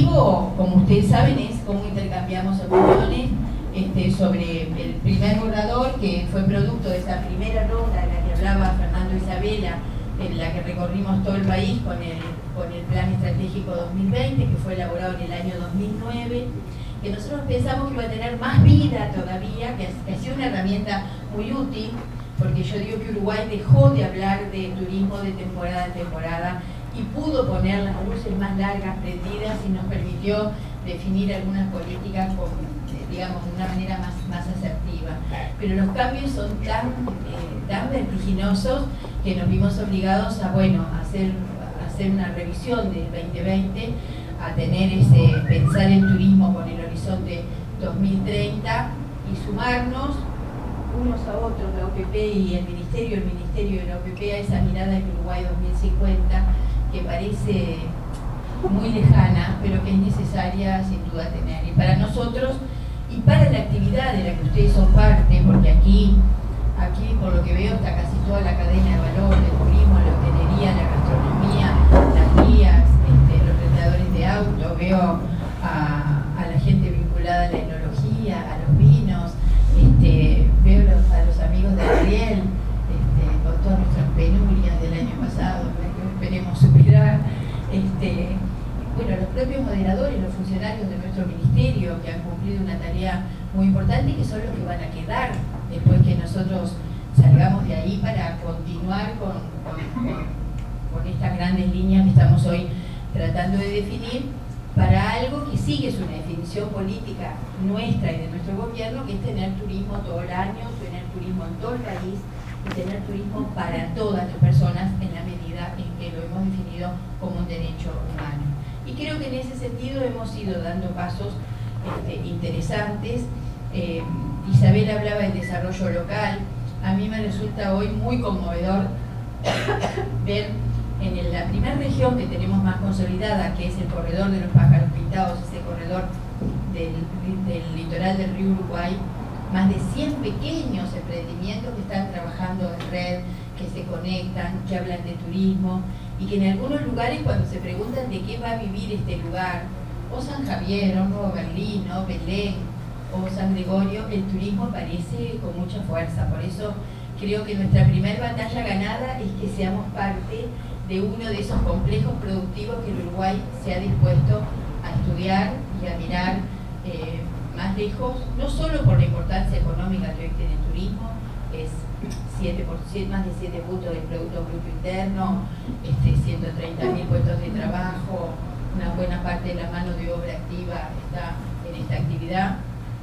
objetivo, como ustedes saben, es cómo intercambiamos opiniones sobre el primer borrador, que fue producto de esa primera ronda de la que hablaba Fernando Isabela, en la que recorrimos todo el país con el Plan Estratégico 2020, que fue elaborado en el año 2009, que nosotros pensamos que iba a tener más vida todavía, que ha sido una herramienta muy útil, porque yo digo que Uruguay dejó de hablar de turismo de temporada en temporada y pudo poner las luces más largas prendidas y nos permitió definir algunas políticas con, digamos, de una manera más asertiva. Pero los cambios son tan vertiginosos que nos vimos obligados a, bueno, a hacer una revisión del 2020, a tener pensar el turismo con el horizonte 2030 y sumarnos unos a otros, la OPP y el Ministerio de la OPP, a esa mirada del Uruguay 2050 que parece muy lejana, pero que es necesaria sin duda tener. Y para nosotros, y para la actividad de la que ustedes son parte, porque aquí por lo que veo está casi toda la cadena de valor del turismo, la hotelería, la gastronomía, las guías, los rentadores de auto, veo a la gente vinculada a la enología, a los vinos, veo a los amigos de Ariel, con todas nuestras penurias del año pasado, que esperemos superar, bueno, los propios moderadores, los funcionarios de nuestro ministerio que han cumplido una tarea muy importante y que son los que van a quedar después que nosotros salgamos de ahí para continuar con estas grandes líneas que estamos hoy tratando de definir para algo que sí que es una definición política nuestra y de nuestro gobierno, que es tener turismo todo el año, tener turismo en todo el país y tener turismo para todas las personas en la medida en que lo hemos definido como un derecho humano. Y creo que en ese sentido hemos ido dando pasos interesantes. Isabel hablaba del desarrollo local. A mí me resulta hoy muy conmovedor ver en la primera región que tenemos más consolidada, que es el corredor de los pájaros pintados, ese corredor del litoral del río Uruguay, más de 100 pequeños emprendimientos que están trabajando en red, que se conectan, que hablan de turismo, y que en algunos lugares, cuando se preguntan de qué va a vivir este lugar, o San Javier, o Nuevo Berlín, o Belén, o San Gregorio, el turismo aparece con mucha fuerza. Por eso creo que nuestra primera batalla ganada es que seamos parte de uno de esos complejos productivos que el Uruguay se ha dispuesto a estudiar y a mirar más lejos, no solo por la importancia económica que hoy tiene el turismo, es 7%, más de 7 puntos del Producto Bruto Interno, 130.000 puestos de trabajo, una buena parte de la mano de obra activa está en esta actividad,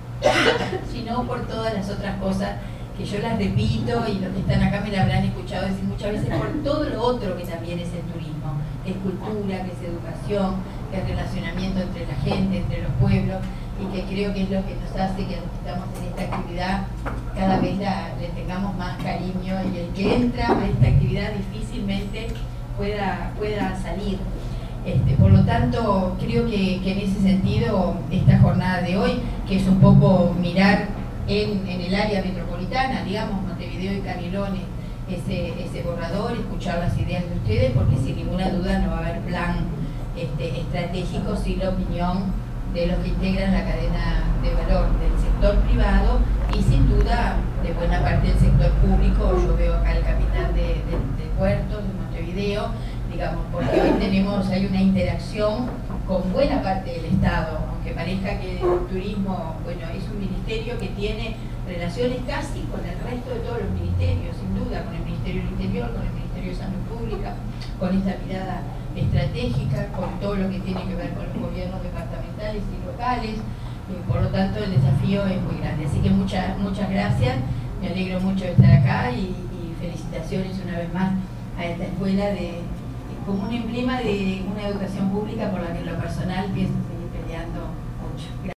sino por todas las otras cosas que yo las repito y los que están acá me la habrán escuchado decir muchas veces, por todo lo otro que también es el turismo, que es cultura, que es educación, que es relacionamiento entre la gente, entre los pueblos, y que creo que es lo que nos hace que los que estamos en esta actividad cada vez le tengamos más cariño, y el que entra a esta actividad difícilmente pueda salir. Por lo tanto, creo que en ese sentido esta jornada de hoy, que es un poco mirar en el área metropolitana, digamos, Montevideo y Canelones, ese borrador, escuchar las ideas de ustedes, porque sin ninguna duda no va a haber plan estratégico sin la opinión de los que integran la cadena de valor del sector privado y sin duda de buena parte del sector público. Yo veo acá el capitán de puertos de Montevideo, digamos, porque hoy hay una interacción con buena parte del Estado, aunque parezca que el turismo, bueno, es un ministerio que tiene relaciones casi con el resto de todos los ministerios, sin duda, con el Ministerio del Interior, con el Ministerio de Salud Pública, con esta mirada estratégica, con todo lo que tiene que ver con los gobiernos departamentales y locales, por lo tanto el desafío es muy grande. Así que muchas gracias, me alegro mucho de estar acá y felicitaciones una vez más a esta escuela como un emblema de una educación pública por la que en lo personal pienso seguir peleando mucho. Gracias.